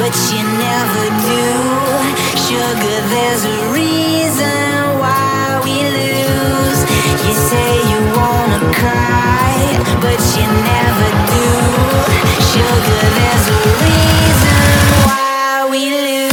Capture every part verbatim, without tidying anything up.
but you never do. Sugar, there's a reason why we lose. You say you wanna cry, but you never do. Sugar, there's a reason why we lose.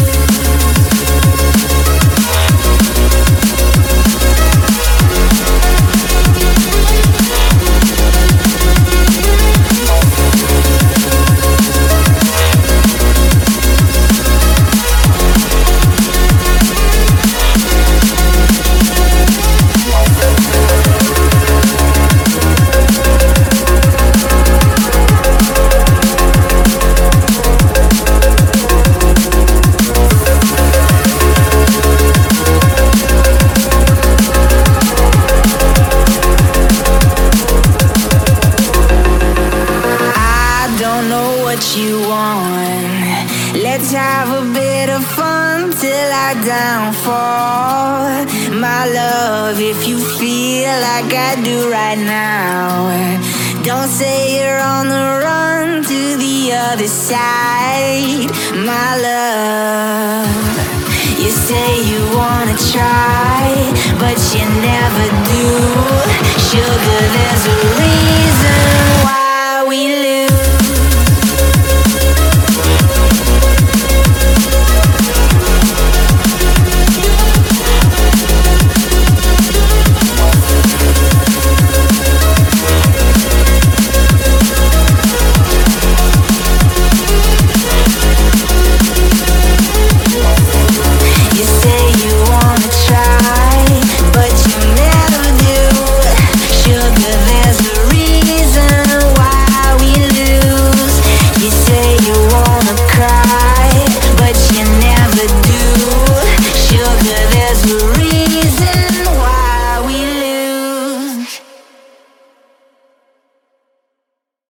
You want. Let's have a bit of fun till I downfall. My love, if you feel like I do right now, don't say you're on the run to the other side. My love, you say you wanna try, but you never do. Sugar, there's a reason why we lose. Sugar, there's a